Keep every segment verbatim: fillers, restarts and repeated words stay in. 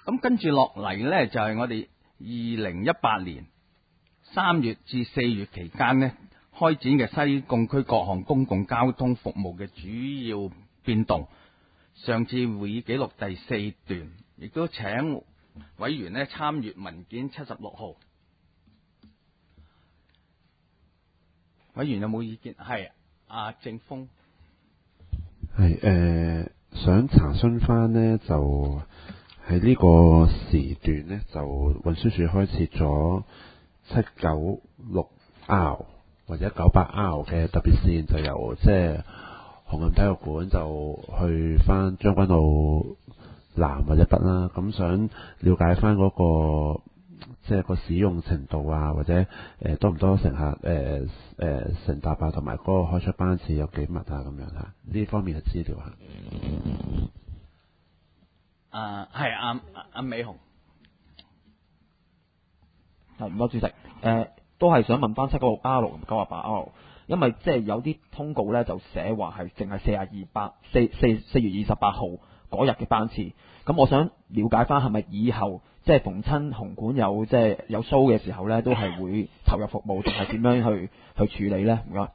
咁跟住落嚟呢，就係、是、我哋二零一八年三月至四月期間呢，開展嘅西貢區各項公共交通服務嘅主要變動。上次會議記錄第四段，亦都請委員呢參閱文件七十六號。委員有冇意見？係阿正峰。 係誒、呃，想查詢翻呢，就喺呢個時段呢，就運輸署開設咗七九六 R 或者九八 R 嘅特別線，就由即係紅磡體育館就去翻將軍澳南或者北啦。咁想了解翻嗰、那個即係個使用程度啊，或者誒、呃、多唔多乘客誒誒、呃呃、乘搭啊，同埋嗰個開出班次有幾密啊，咁樣嚇呢方面嘅資料嚇。 啊，係阿阿美紅。 係唔該，主席。誒、呃，都係想問翻七九六 R 同九八 R， 因為即係有啲通告咧就寫話係淨係四廿二八四四四月二十八號嗰日嘅班次。咁我想了解翻係咪以後即係逢親紅館有即係有 show 嘅時候咧，都係會投入服務，定係點樣去去處理咧？唔該。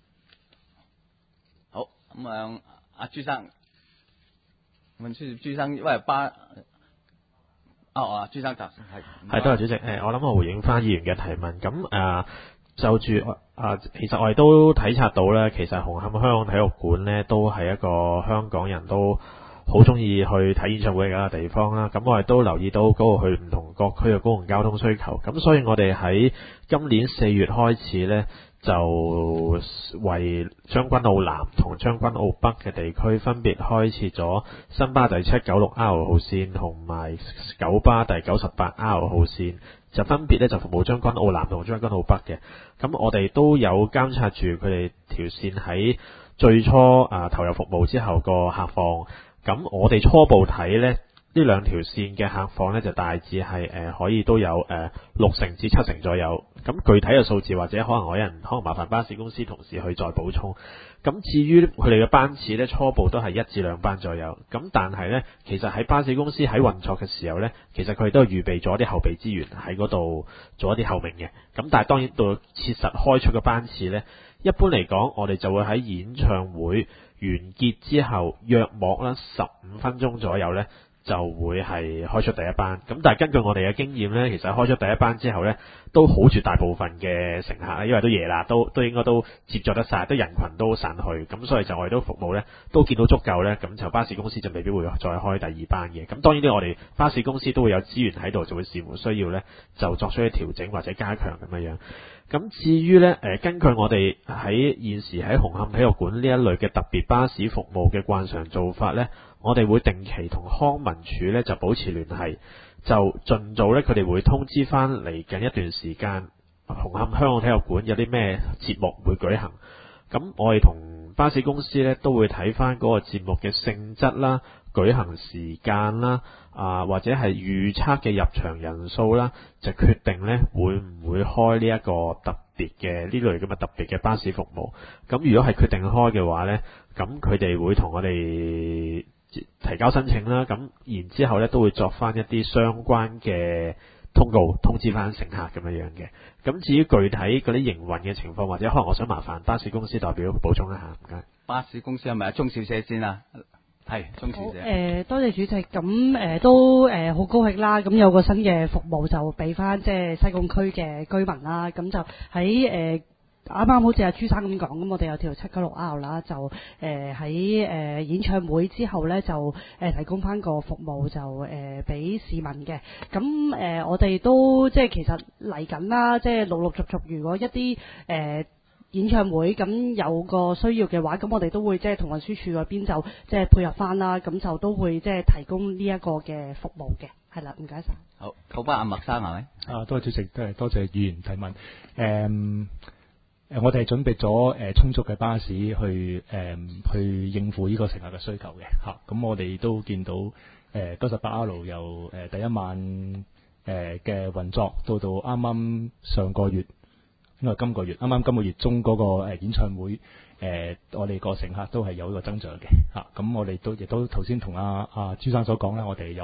好，咁啊，阿朱生，運輸朱生，因為巴。哦啊，朱生答係係多謝主席。誒，我諗我回應翻議員嘅提問。咁誒、呃，就住誒、呃，其實我哋都體察到咧，其實紅磡香港體育館咧都係一個香港人都好中意去睇演唱會嘅地方啦。咁我哋都留意到嗰個去唔同各區嘅公共交通需求。咁所以我哋喺今年四月開始咧，就為將軍澳南同將軍澳北嘅地區分別開設咗新巴第七九六 R 號線同埋九巴第九十八 R 號線，就分別咧就服務將軍澳南同將軍澳北嘅。咁我哋都有監察住佢哋條線喺最初啊投入服務之後個客況。咁我哋初步睇咧，呢兩條線嘅客況呢，就大致係誒、呃、可以都有誒、呃、六成至七成左右。咁具體嘅數字或者可能我有人可能麻煩巴士公司同事去再補充。咁至於佢哋嘅班次呢，初步都係一至兩班左右。咁但係呢，其實喺巴士公司喺運作嘅時候呢，其實佢哋都係預備咗啲後備資源喺嗰度做一啲後命嘅。咁但係當然到切實開出嘅班次呢，一般嚟講，我哋就會喺演唱會完結之後約莫啦十五分鐘左右呢，就會係開出第一班。咁但係根據我哋嘅經驗呢，其實開出第一班之後呢，都好絕大部分嘅乘客，因為都夜啦，都都應該都接咗得晒，都人群都散去，咁所以就我哋都服務呢，都見到足夠呢。咁就巴士公司就未必會再開第二班嘅。咁當然呢，我哋巴士公司都會有資源喺度，就會視乎需要呢，就作出一啲調整或者加強咁樣樣。咁至於呢，誒根據我哋喺現時喺紅磡體育館呢一類嘅特別巴士服務嘅慣常做法呢，我哋會定期同康文署呢就保持聯繫，就盡早呢，佢哋會通知翻嚟緊一段時間紅磡香港體育館有啲咩節目會舉行。咁我哋同巴士公司呢都會睇翻嗰個節目嘅性質啦、舉行時間啦，啊或者係預測嘅入場人數啦，就決定呢會唔會開呢一個特別嘅呢類咁嘅特別嘅巴士服務。咁如果係決定開嘅話呢，咁佢哋會同我哋提交申請啦，咁然之後呢都會作翻一啲相關嘅通告通知翻乘客咁樣樣嘅。咁至於具體嗰啲營運嘅情況，或者可能我想麻煩巴士公司代表補充一下，唔該。 巴士公司係咪啊？鐘小姐先啊，係鐘小姐。 誒、呃，多謝主席。咁誒、呃、都誒好、呃、高興啦。咁有個新嘅服務就俾翻即係西貢區嘅居民啦。咁就喺誒啱啱好似阿朱生咁講，咁我哋有條七九六 R 啦，就誒喺誒演唱會之後咧，就誒、呃、提供翻個服務，就誒俾、呃、市民嘅。咁誒、呃、我哋都即係其實嚟緊啦，即係陸陸續續，如果一啲誒、呃演唱會咁有個需要嘅話，咁我哋都會即係同運輸署嗰邊就即係配合翻啦，咁就都會即係提供呢一個嘅服務嘅，係啦，唔該晒。 好，九巴阿麥生係咪？ 啊，多謝主席，都係多謝議員提問。誒、嗯、誒，我哋係準備咗誒充足嘅巴士去誒、嗯、去應付呢個乘客嘅需求嘅嚇。咁、啊、我哋都見到誒九十八 R 由誒第一晚誒嘅運作到到啱啱上個月。因為今個月啱啱今個月中嗰個誒演唱會，誒、呃、我哋個乘客都係有一個增長嘅嚇。咁、啊、我哋都亦都頭先同阿阿朱生所講咧，我哋有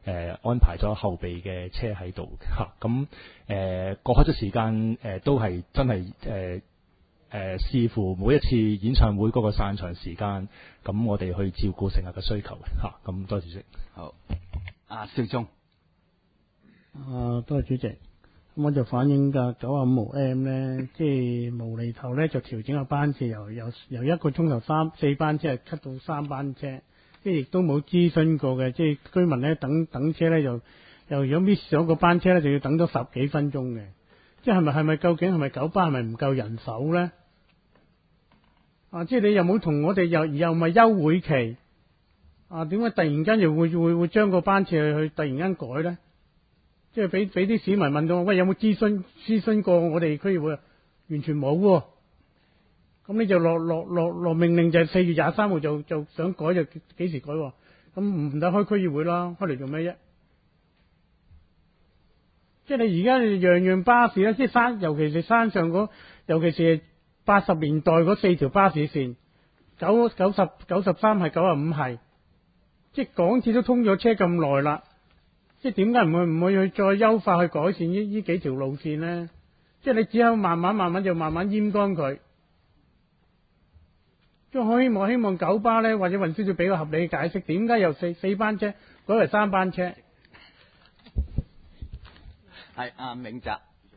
誒安排咗後備嘅車喺度嚇。咁誒過開咗時間誒都係真係誒誒視乎每一次演唱會嗰個散場時間，咁我哋去照顧乘客嘅需求嘅嚇。咁多謝主席。 好，阿少忠。 啊，多謝主席。咁我就反映㗎九啊五號 M 咧，即係無厘頭咧就調整個班次，由由由一個鐘頭三四班車係 cut 到三班車，即係亦都冇諮詢過嘅，即係居民咧等等車咧又又如果 miss 咗個班車咧，就要等多十幾分鐘嘅，即係係咪係咪究竟係咪九巴係咪唔夠人手咧？啊，即係你又冇同我哋又又唔係休會期，啊點解突然間又會會會將個班次去去突然間改咧？即係俾俾啲市民問到我，喂，有冇諮詢諮詢過我哋區議會？完全冇喎。咁你就落落落落命令就係四月廿三號就就想改就幾時改喎？咁唔得開區議會啦，開嚟做咩啫？即係你而家樣樣巴士咧，即係山，尤其是山上嗰，尤其是八十年代嗰四條巴士線，九九十九十三係九啊五係，即係港鐵都通咗車咁耐啦。即係點解唔會唔會去再優化去改善呢呢幾條路線呢？即係你只有慢慢慢慢就慢慢閹乾佢。即係我希望希望九巴呢，或者運輸署俾個合理嘅解釋，點解由四四班車改為三班車？ 係阿銘澤。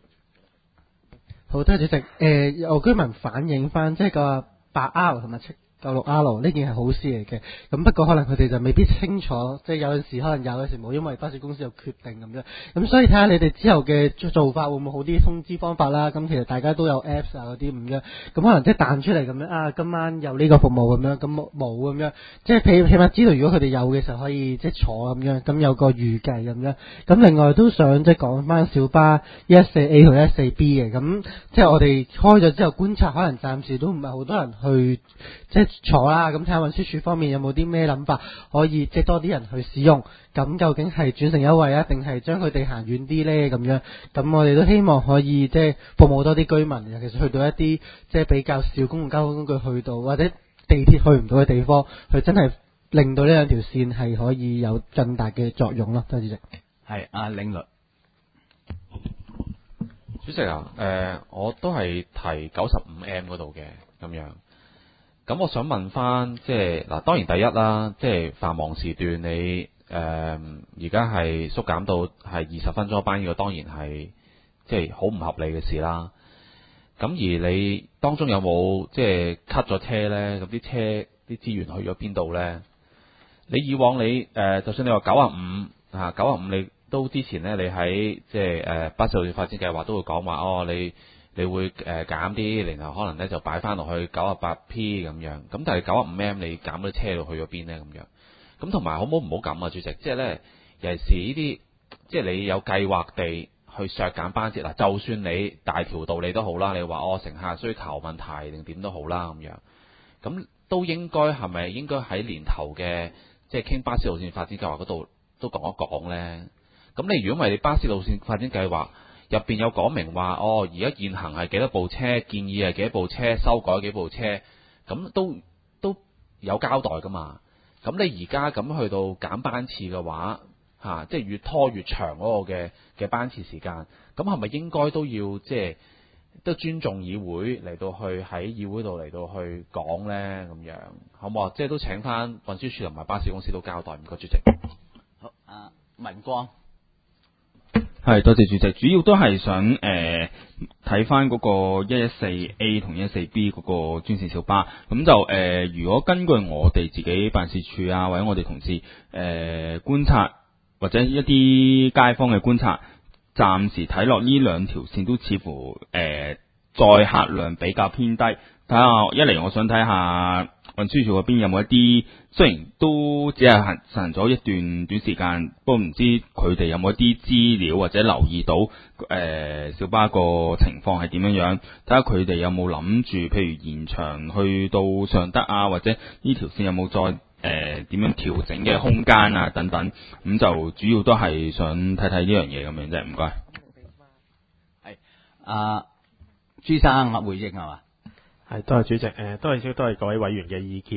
好，多謝主席。誒、有居民反映翻，即係個八 R 同埋七九六 R 呢件係好事嚟嘅，咁不過可能佢哋就未必清楚，即係有陣時可能有，有時冇，因為巴士公司有決定咁樣。咁所以睇下你哋之後嘅做法會唔會好啲，通知方法啦。咁其實大家都有 Apps 啊嗰啲咁樣，咁可能即係彈出嚟咁樣啊，今晚有呢個服務咁樣，咁冇冇咁樣，即係起起碼知道如果佢哋有嘅時候可以即係坐咁樣，咁有個預計咁樣。咁另外都想即係講翻小巴一四 A 同一四 B 嘅，咁即係我哋開咗之後觀察，可能暫時都唔係好多人去即係坐啦，咁睇下運輸署方面有冇啲咩諗法，可以即係多啲人去使用。咁究竟係轉乘優惠啊，定係將佢哋行遠啲呢？咁樣，咁我哋都希望可以即係服務多啲居民，尤其是去到一啲即係比較少公共交通工具去到，或者地鐵去唔到嘅地方，佢真係令到呢兩條線係可以有更大嘅作用咯。多謝主席。 係阿領律。 主席啊，誒、呃，我都係提九十五 M 嗰度嘅咁樣。咁我想問翻，即係嗱，當然第一啦，即係繁忙時段你誒而家係縮減到係二十分鐘班，呢個當然係即係好唔合理嘅事啦。咁而你當中有冇即係 cut 咗車呢？咁啲車啲資源去咗邊度呢？你以往你誒、呃，就算你話九啊五啊，九啊五你都之前呢，你喺即係誒巴士路線發展計劃都會講話，哦你。你會誒減啲，然後可能咧就擺翻落去九啊八 P 咁樣，咁但係九啊五 M 你減咗車到去咗邊呢？咁樣？咁同埋好唔好唔好咁啊，主席，即係咧尤其是呢啲，即係你有計劃地去削減班次嗱，就算你大條道理都好啦，你話哦乘客需求問題定點都好啦咁樣，咁都應該係咪應該喺年頭嘅即係傾巴士路線發展計劃嗰度都講一講咧？咁你如果唔係你巴士路線發展計劃入邊有講明話，哦，而家現行係幾多部車，建議係幾多部車，修改幾部車，咁都都有交代噶嘛？咁你而家咁去到減班次嘅話，嚇、啊，即係越拖越長嗰個嘅嘅班次時間，咁係咪應該都要即係都尊重議會嚟到去喺議會度嚟到去講呢？咁樣好唔好啊？即係都請翻運輸署同埋巴士公司都交代，唔該主席。 好，阿文光。 係，多謝主席。主要都係想誒睇翻嗰個一一四 A 同一一四 B 嗰個專線小巴，咁就誒、呃、如果根據我哋自己辦事處啊，或者我哋同事誒、呃、觀察，或者一啲街坊嘅觀察，暫時睇落呢兩條線都似乎誒、呃、載客量比較偏低。睇下一嚟，我想睇下運輸署嗰邊有冇一啲，雖然都只係行行咗一段短時間，不過唔知佢哋有冇一啲資料或者留意到誒、呃、小巴個情況係點樣樣，睇下佢哋有冇諗住，譬如延長去到尚德啊，或者呢條線有冇再誒點、呃、樣調整嘅空間啊等等，咁就主要都係想睇睇呢樣嘢咁樣啫，唔該。 係阿朱生回應係嘛？ 係，多謝主席，誒、呃，多謝少都係各位委員嘅意見。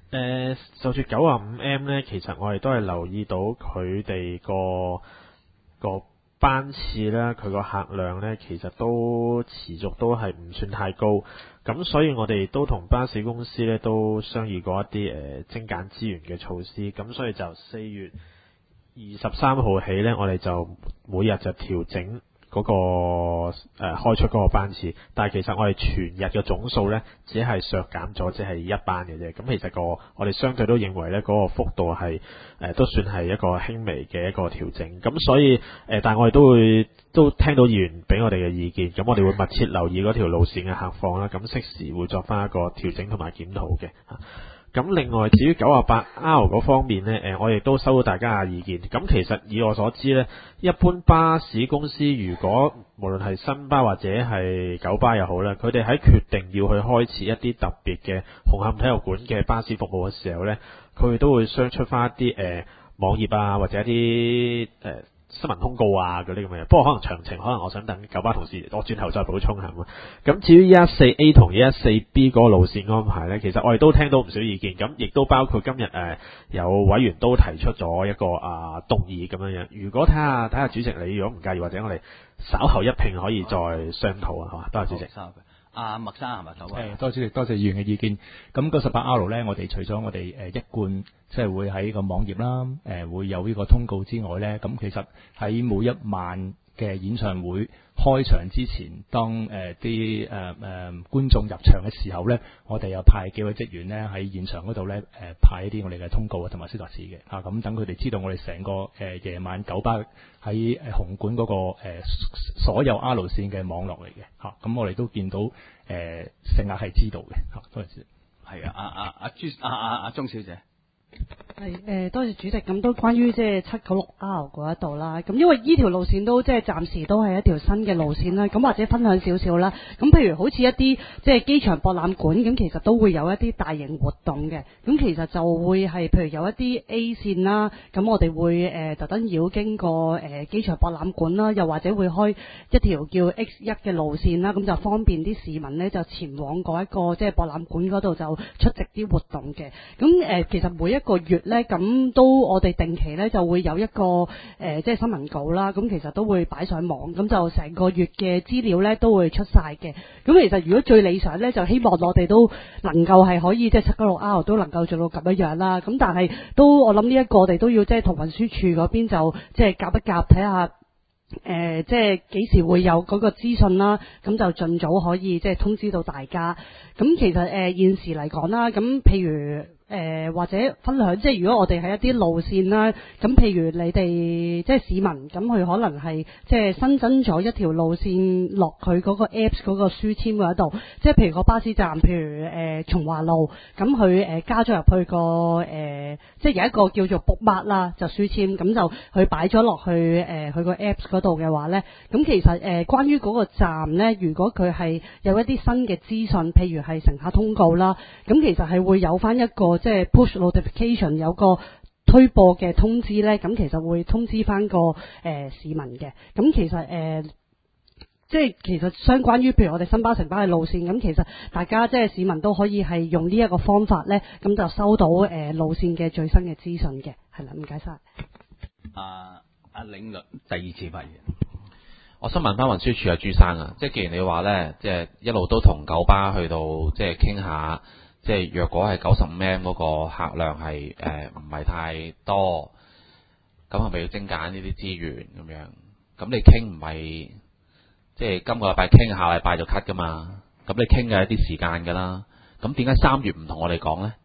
誒，就住九啊五 M 咧，其實我哋都係留意到佢哋個個班次啦，佢個客量咧，其實都持續都係唔算太高。咁所以我哋都同巴士公司咧都商議過一啲誒、呃、精簡資源嘅措施。咁所以就四月二十三號起咧，我哋就每日就調整嗰、個誒、呃、開出嗰個班次，但係其實我哋全日嘅總數咧，只係削減咗即係一班嘅啫。咁其實個我哋相對都認為咧，嗰、個幅度係誒、呃、都算係一個輕微嘅一個調整。咁所以誒、呃，但係我哋都會都聽到議員俾我哋嘅意見，咁我哋會密切留意嗰條路線嘅客況啦，咁適時會作翻一個調整同埋檢討嘅。咁另外，至於九啊八 R 嗰方面呢，誒，我亦都收到大家嘅意見。咁其實以我所知呢，一般巴士公司如果無論係新巴或者係九巴又好啦，佢哋喺決定要去開設一啲特別嘅紅磡體育館嘅巴士服務嘅時候呢，佢哋都會相出翻一啲誒、呃、網頁啊，或者一啲誒、呃新聞通告啊嗰啲咁嘅嘢，不過可能詳情可能我想等九巴同事我轉頭再補充下。咁至於一一四 A 同一一四 B 嗰個路線安排呢，其實我哋都聽到唔少意見，咁亦都包括今日誒、呃、有委員都提出咗一個啊動議咁樣樣。如果睇下睇下主席你如果唔介意，或者我哋稍後一併可以再商討啊，係嘛？多謝主席。 阿麥生係咪頭啊？ 誒，多謝主席，多謝議員嘅意見。咁九十八 R 咧，我哋除咗我哋誒一貫即係會喺個網頁啦，誒、呃、會有呢個通告之外咧，咁其實喺每一晚嘅演唱會開場之前，當誒啲誒誒觀眾入場嘅時候咧，我哋又派幾位職員咧喺現場嗰度咧誒派一啲我哋嘅通告啊同埋消達紙嘅嚇，咁等佢哋知道我哋成個誒、呃、夜晚九巴喺誒紅館嗰、那個、呃、所有 R 路線嘅網絡嚟嘅嚇，咁、啊、我哋都見到誒乘客係知道嘅嚇，多謝主席。 係啊，阿阿阿朱阿阿阿鐘小姐。 係誒、呃，多謝主席。咁都關於即係七九六 R 嗰一度啦。咁因為呢條路線都即係暫時都係一條新嘅路線啦。咁或者分享少少啦。咁譬如好似一啲即係機場博覽館，咁其實都會有一啲大型活動嘅。咁其實就會係譬如有一啲 A 線啦。咁我哋會誒、呃、特登繞經過誒機場博覽館啦，又或者會開一條叫 X 一嘅路線啦。咁就方便啲市民呢，就前往嗰一個即係博覽館嗰度就出席啲活動嘅。咁誒、呃、其實每一個月咧，咁都我哋定期咧就會有一個誒、呃，即係新聞稿啦。咁其實都會擺上網，咁就成個月嘅資料咧都會出晒嘅。咁其實如果最理想咧，就希望我哋都能夠係可以即係七九六 R 都能夠做到咁樣樣啦。咁但係都我諗呢一個我哋都要即係同運輸署嗰邊就即係夾一夾睇下。誒、呃，即係幾時會有嗰個資訊啦？咁就盡早可以即係通知到大家。咁其實誒、呃、現時嚟講啦，咁譬如。誒、呃、或者分享，即係如果我哋喺一啲路線啦，咁譬如你哋即係市民，咁佢可能係即係新增咗一條路線落佢嗰個 Apps 嗰個書籤嗰度，即係譬如個巴士站，譬如誒、呃、松華路，咁佢誒加咗入去個誒、呃，即係有一個叫做 bookmark 啦，就書籤，咁就佢擺咗落去誒佢個 Apps 嗰度嘅話咧，咁其實誒、呃、關於嗰個站咧，如果佢係有一啲新嘅資訊，譬如係乘客通告啦，咁其實係會有翻一個。即係 push notification 有個推播嘅通知咧，咁其實會通知翻個誒、呃、市民嘅。咁其實誒、呃，即係其實相關於譬如我哋新巴城巴嘅路線，咁其實大家即係市民都可以係用呢一個方法咧，咁就收到誒、呃、路線嘅最新嘅資訊嘅。係啦，唔該晒。 阿阿領律第二次發言。 我想問翻運輸署阿朱生啊，即係既然你話咧，即係一路都同九巴去到即係傾下。即係若果係九十五 M 嗰個客量係誒唔係太多，咁係咪要精簡呢啲資源咁樣？咁你傾唔係即係今個禮拜傾，下禮拜就 cut 噶嘛？咁你傾嘅一啲時間噶啦。咁點解三月唔同我哋講咧？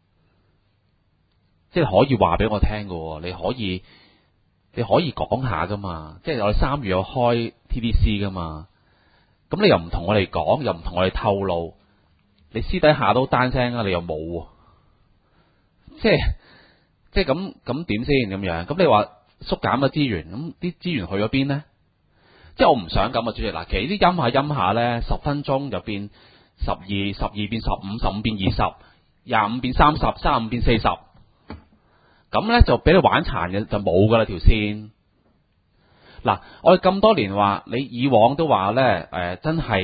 即係可以話俾我聽噶喎，你可以你可以講下噶嘛？即係我哋三月有開 T D C 噶嘛？咁你又唔同我哋講，又唔同我哋透露。你私底下都單聲啊，你又冇喎，即係即係咁咁點先咁樣？咁你話縮減嘅資源，咁啲資源去咗邊呢？即係我唔想咁啊，主席嗱，其實啲陰下陰下咧，十分鐘就變十二，十二變十五，十五變二十，廿五變三十，三十五變四十，咁咧就俾你玩殘嘅就冇噶啦條線。嗱，我哋咁多年話，你以往都話咧，誒、呃、真係。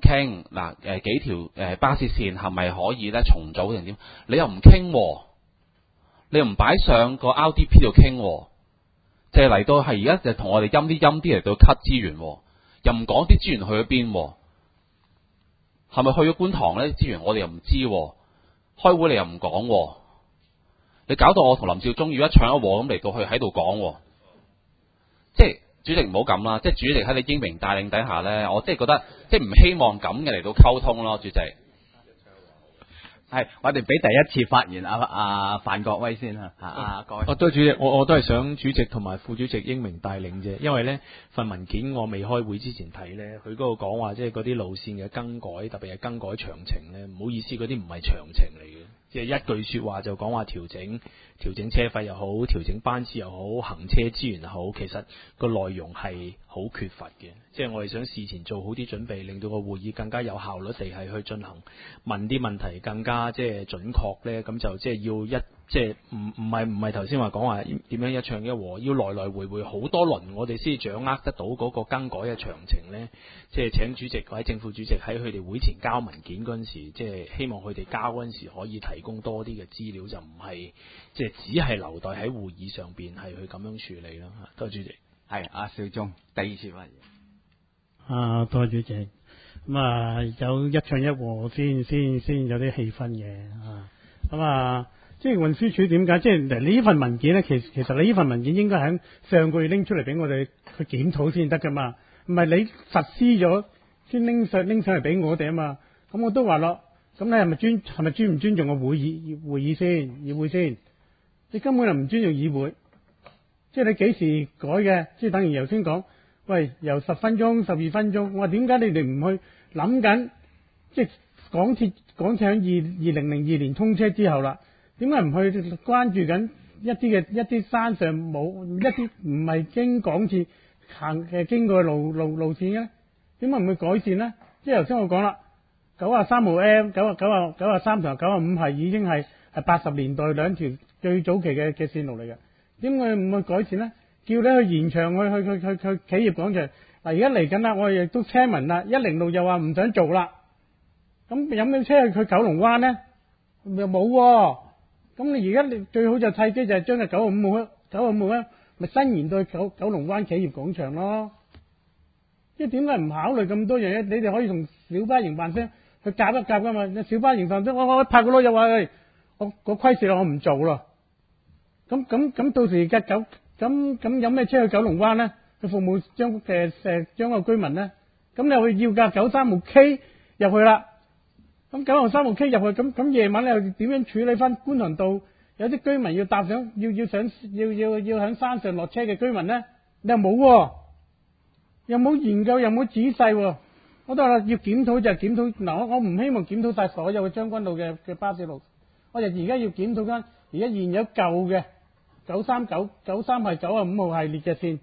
傾嗱誒幾條誒、呃、巴士線係咪可以咧重組定點？你又唔傾喎，你又唔擺上個 R D P 度傾喎，即係嚟到係而家就同我哋陰啲陰啲嚟到 cut 資源喎，又唔講啲資源去咗邊喎，係咪去咗觀塘咧？資源我哋又唔知喎，開會你又唔講喎，你搞到我同林少忠要一唱一和咁嚟到去喺度講喎，即係。主席唔好咁啦，即係主席喺你英明帶領底下咧，我即係覺得即係唔希望咁嘅嚟到溝通咯，主席。 係，我哋俾第一次發言阿阿范國威先啊，啊各位。 哦，對主席，我我都係想主席同埋副主席英明帶領啫，因為呢份文件我未開會之前睇呢，佢嗰度講話即係嗰啲路線嘅更改，特別係更改詳情呢，唔好意思，嗰啲唔係詳情嚟嘅。即係一句說話就講話調整調整車費又好，調整班次又好，行車資源又好，其實個內容係好缺乏嘅。即係我哋想事前做好啲準備，令到個會議更加有效率地係去進行，問啲問題更加即係準確咧。咁就即係要一即係唔唔係唔係頭先話講話點樣一唱一和，要來來回回好多輪，我哋先至掌握得到嗰個更改嘅詳情咧。即係請主席或者正副主席喺佢哋會前交文件嗰陣時，即係希望佢哋交嗰陣時可以提供多啲嘅資料，就唔係即係只係留待喺會議上邊係去咁樣處理啦。多謝主席。 係阿少忠第二次發言。 啊，多謝主席。咁啊，有一唱一和先先先有啲氣氛嘅啊。咁啊，即係運輸署點解？即係嗱，你呢份文件咧，其實其實你呢份文件應該喺上個月拎出嚟俾我哋去檢討先得噶嘛。唔係你實施咗先拎上拎上嚟俾我哋啊嘛。咁我都話咯，咁你係咪尊係咪尊唔尊重個會議會議先議會先？你根本就唔尊重議會。即係你幾時改嘅？即係等於頭先講，喂，由十分鐘、十二分鐘，我話點解你哋唔去諗緊？即係港鐵港鐵喺二二零零二年通車之後啦，點解唔去關注緊一啲嘅一啲山上冇一啲唔係經港鐵行嘅經過嘅路路路線嘅？點解唔去改善呢？即係頭先我講啦，九啊三號 M、九啊九啊九啊三同九啊五係已經係係八十年代兩條最早期嘅嘅線路嚟嘅。點解唔去改善呢？叫你去延長去去去去去企業廣場。嗱，而家嚟緊啦，我哋亦都車聞啦，一零六又話唔想做啦。咁有咩車去去九龍灣呢？又冇喎。咁你而家你最好就契機就係將個九啊五號九啊五號咧，咪伸延到九九龍灣企業廣場咯。即係點解唔考慮咁多樣嘢？你哋可以同小巴營辦商去夾一夾噶嘛。小巴營辦商我我拍個攞又話，我個虧蝕啦，我唔做咯。咁咁咁到時嘅九咁咁有咩車去九龍灣咧？去服務將誒誒將個居民咧？咁你又去要架九三號 K 入去啦？咁九三號 K 入去，咁咁夜晚你又點樣處理翻觀塘道有啲居民要搭上要要上要要要響山上落車嘅居民咧？你又冇喎，又冇研究，又冇仔細喎。我都話要檢討就係檢討嗱，我我唔希望檢討晒所有嘅將軍路嘅嘅巴士路，我哋而家要檢討翻而家現有舊嘅。九三九九三係九啊五號系列嘅線，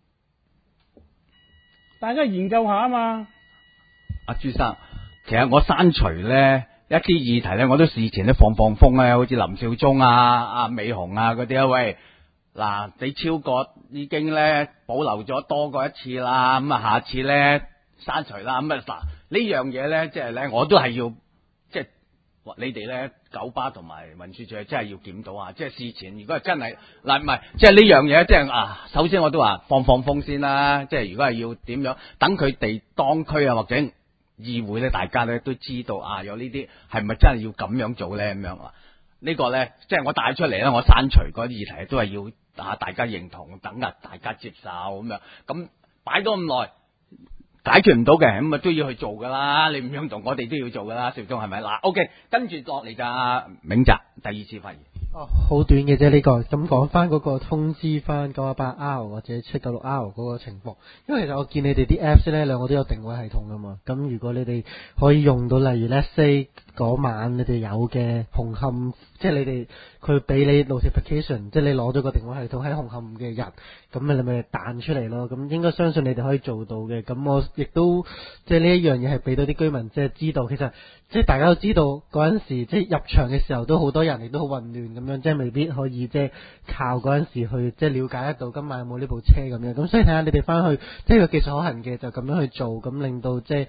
大家研究下啊嘛。 阿朱生，其實我刪除咧一啲議題咧，我都事前都放放風咧，好似林少忠啊、阿美紅啊嗰啲啊，喂，嗱你超過已經咧保留咗多過一次啦，咁啊下次咧刪除啦，咁啊嗱呢樣嘢咧，即係咧我都係要即係。你哋咧九巴同埋運輸署真係要檢討啊！即係事前，如果係真係嗱，唔係即係呢樣嘢，即係啊，首先我都話放放風先啦。即係如果係要點樣，等佢哋當區啊或者議會咧，大家咧都知道啊，有呢啲係咪真係要咁樣做咧？咁樣啊，呢個咧即係我帶出嚟咧，我刪除嗰啲議題都係要啊大家認同，等啊大家接受咁樣。咁擺咗咁耐。解決唔到嘅，咁啊都要去做噶啦，你唔用同我哋都要做噶啦，少忠係咪？嗱 ，OK，跟住落嚟就阿銘澤第二次發言。 哦，好短嘅啫呢個，咁講翻嗰個通知翻九一八 R 或者七九六 R 嗰個情況，因為其實我見你哋啲 Apps 咧兩個都有定位系統噶嘛，咁如果你哋可以用到，例如 Let's say 嗰晚你哋有嘅紅磡，即係你哋佢俾你 notification， 即係你攞咗個定位系統喺紅磡嘅人，咁你咪彈出嚟咯，咁應該相信你哋可以做到嘅，咁我亦都即係呢一樣嘢係俾到啲居民即係知道，其實即係大家都知道嗰陣時即係入場嘅時候都好多人，亦都好混亂咁樣，即係未必可以即係靠嗰陣時去即係了解得到今晚有冇呢部車咁樣，咁所以睇下你哋翻去即係個技術可行嘅就咁樣去做，咁令到即係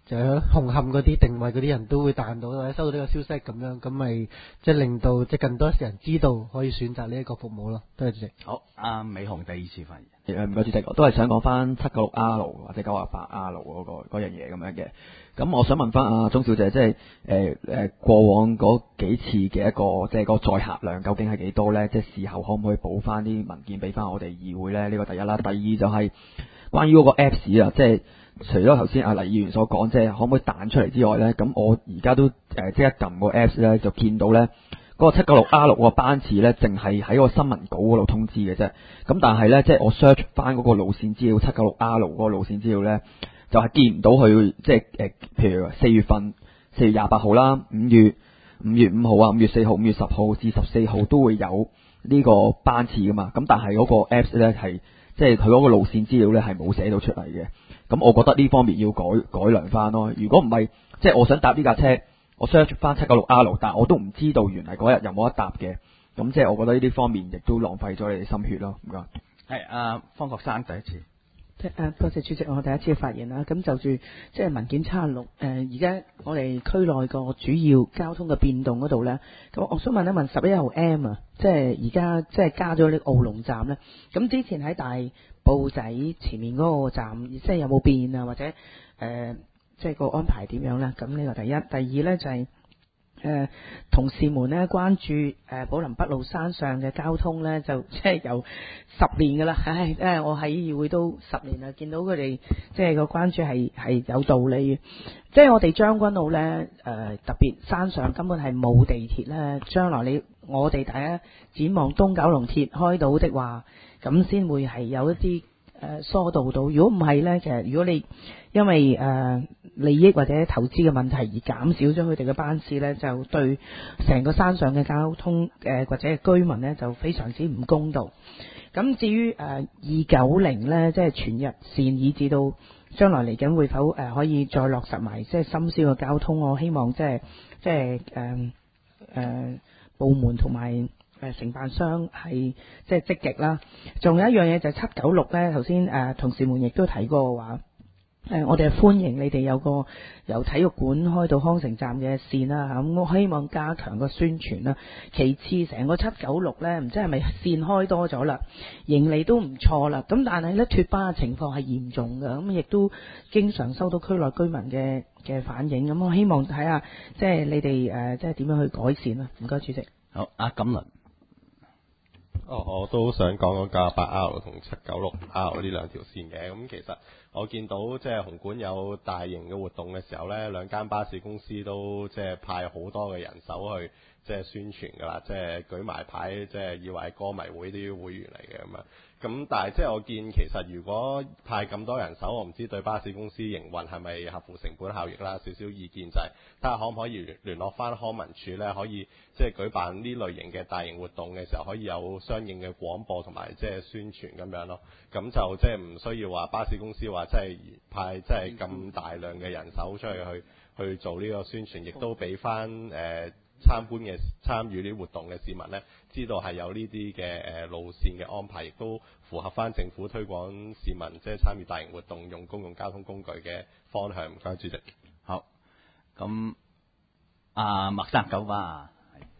就喺紅磡嗰啲定位嗰啲人都會彈到或者收到呢個消息咁樣，咁咪即係令到即係更多人知道可以選擇呢一個服務咯。多謝主席。 好，阿美紅第二次發言。 誒唔該主席，我都係想講翻七九六 R 或者九啊八 R 嗰、個嗰樣嘢咁樣嘅。咁我想問翻阿鐘小姐，即係誒誒過往嗰幾次嘅一個即係個載客量究竟係幾多咧？即係事後可唔可以補翻啲文件俾翻我哋議會咧？呢、個第一啦。第二就係關於嗰個 Apps 啊，即係除咗頭先阿黎議員所講，即係可唔可以彈出嚟之外咧，咁我而家都誒即刻撳個 Apps 咧，就見到咧。嗰個七九六 R 個班次咧，淨係喺個新聞稿嗰度通知嘅啫。咁但係咧，即係我 search 翻嗰個路線資料，七九六 R 嗰個路線資料咧，就係、是、見唔到佢即係誒，譬如四月份四月廿八號啦，五月五月五號啊，五月四號、五月十號至十四號都會有呢個班次噶嘛。咁但係嗰個 Apps 咧係即係佢嗰個路線資料咧係冇寫到出嚟嘅。咁我覺得呢方面要改改良翻咯。如果唔係，即係我想搭呢架車。我 search 翻七九六 R， 但我都唔知道原來嗰日有冇得搭嘅，咁即係我覺得呢啲方面亦都浪費咗你哋心血咯。唔該。 係阿方國珊第一次。 即誒多謝主席，我第一次發言啦。咁就住即係文件差錄誒，而家我哋區內個主要交通嘅變動嗰度咧，咁我想問一問十一號 M 啊，即係而家即係加咗呢個澳龍站咧，咁之前喺大埔仔前面嗰個站，即係有冇變啊？或者誒？呃即係個安排點樣咧？咁呢個第一，第二咧就係、是、誒、呃、同事們咧關注誒、呃、寶林北路山上嘅交通咧，就即係有十年噶啦。唉，因為我喺議會都十年啦，見到佢哋即係個關注係係有道理嘅。即係我哋將軍澳咧誒、呃、特別山上根本係冇地鐵咧，將來你我哋大家展望東九龍鐵開到的話，咁先會係有一啲。誒、呃、疏導到，如果唔係呢，其實如果你因為誒、呃、利益或者投資嘅問題而減少咗佢哋嘅班次呢，就對成個山上嘅交通誒、呃、或者居民呢，就非常之唔公道。咁至於誒二九零呢，即係全日線，以至到將來嚟緊會否誒、呃、可以再落實埋即係深宵嘅交通，我希望即係即係誒誒部門同埋。誒承辦商係即係積極啦，仲有一樣嘢就係七九六咧，頭先誒同事們亦都提過話，誒、呃、我哋係歡迎你哋有個由體育館開到康城站嘅線啦嚇，咁、嗯、我希望加強個宣傳啦。其次，成個七九六咧，唔知係咪線開多咗啦，盈利都唔錯啦，咁但係咧脫班嘅情況係嚴重嘅，咁、嗯、亦都經常收到區內居民嘅嘅反映，咁、嗯、我希望睇下即係你哋誒、呃、即係點樣去改善啦。唔該，主席。 好，阿錦麟。 哦，我都想講講九八 R 同七九六 R 呢兩條線嘅。咁其實我見到即係紅館有大型嘅活動嘅時候呢，兩間巴士公司都即係派好多嘅人手去即係宣傳㗎啦，即係舉埋牌，即係以為係歌迷會啲會員嚟嘅咁樣。咁但係即係我見其實如果派咁多人手，我唔知對巴士公司營運係咪合乎成本效益啦。少少意見就係睇下可唔可以聯聯絡翻康文署呢，可以即係舉辦呢類型嘅大型活動嘅時候，可以有相應嘅廣播同埋即係宣傳咁樣咯。咁就即係唔需要話巴士公司話即係派即係咁大量嘅人手出去去去做呢個宣傳，亦都俾翻誒參觀嘅參與呢啲活動嘅市民呢，知道係有呢啲嘅誒路線嘅安排，亦都符合翻政府推廣市民即係參與大型活動用公共交通工具嘅方向。唔該，主席。 好，咁阿麥生九巴，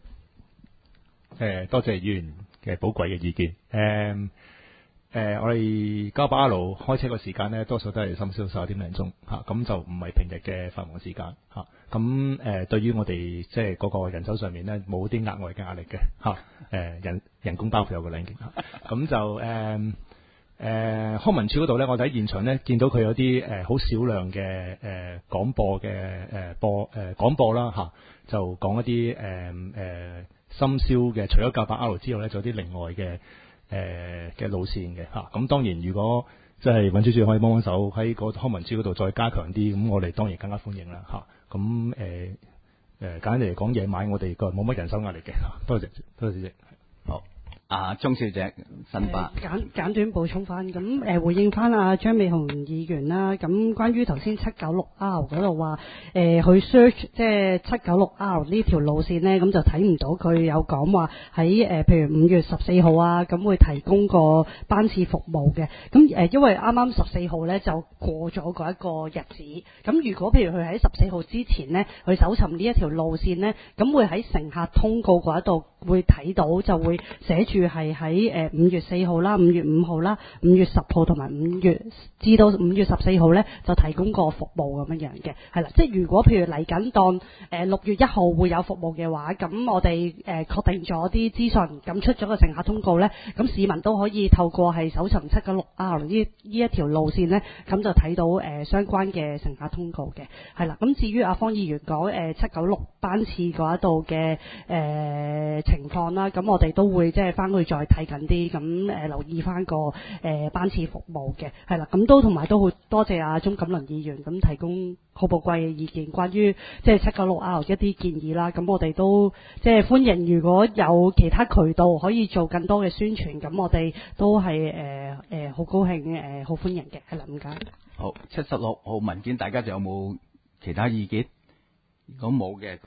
誒多謝議員嘅寶貴嘅意見。誒、誒，我哋九巴 R 開車嘅時間呢，多數都係深宵十一點零鐘嚇，咁就唔係平日嘅繁忙時間嚇。咁誒，對於我哋即係嗰個人手上面呢，冇啲額外嘅壓力嘅嚇。誒人人工包括有個領嘅嚇，咁就誒誒康文署嗰度呢，我哋喺現場呢，見到佢有啲誒好少量嘅誒廣播嘅誒播誒廣播啦嚇，就講一啲誒誒深宵嘅，除咗九巴 R 之外呢，仲有啲另外嘅。誒嘅、呃、路線嘅嚇，咁、啊、當然如果即係運輸署可以幫幫手喺個康文署嗰度再加強啲，咁我哋當然更加歡迎啦嚇。咁誒誒簡單嚟講，夜晚我哋個冇乜人手壓力嘅嚇。多謝多謝主席。 好， 啊，鐘小姐新巴。 誒簡簡短補充翻，咁誒、呃、回應翻阿張美雄議員啦。咁關於頭先七九六 R 嗰度話，誒去 search 即係七九六 R 呢條路線呢，咁就睇唔到佢有講話喺誒譬如五月十四號啊，咁會提供個班次服務嘅。咁誒、呃、因為啱啱十四號呢就過咗嗰一個日子，咁如果譬如佢喺十四號之前呢，去搜尋呢一條路線呢，咁會喺乘客通告嗰一度會睇到，就會寫住係喺誒五月四號啦、五月五號啦、五月十號同埋五月至到五月十四號呢，就提供個服務咁樣樣嘅，係啦。即係如果譬如嚟緊當誒六月一號會有服務嘅話，咁我哋誒確定咗啲資訊，咁出咗個乘客通告呢，咁市民都可以透過係搜尋七九六 R 呢呢一條路線呢，咁就睇到誒、呃、相關嘅乘客通告嘅，係啦。咁至於阿方議員講誒七九六班次嗰一度嘅誒情況啦，咁我哋都會即係翻去再睇緊啲，咁誒、呃、留意翻個誒、呃、班次服務嘅，係啦。咁都同埋都好多謝阿鍾錦麟議員咁提供好寶貴嘅意見，關於即係七九六 R 一啲建議啦。咁我哋都即係歡迎，如果有其他渠道可以做更多嘅宣傳，咁我哋都係誒誒好高興誒好歡迎嘅，係啦，唔該。 好，七十六號文件，大家仲有冇其他意見？如果冇嘅。